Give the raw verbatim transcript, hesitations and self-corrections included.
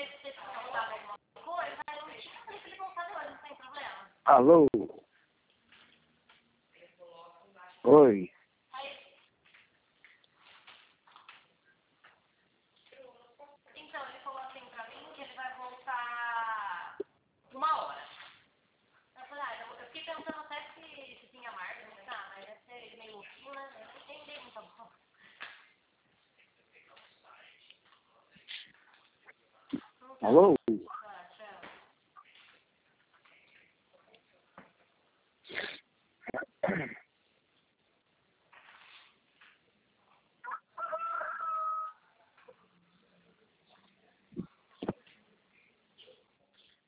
Alô? Oi. Então, ele falou assim pra mim que ele vai voltar uma hora. Eu falei, ah, eu fiquei pensando até se, se tinha marca, né? Tá, mas deve ser meio louquinho, né? Eu não entendi muito bom. Alô?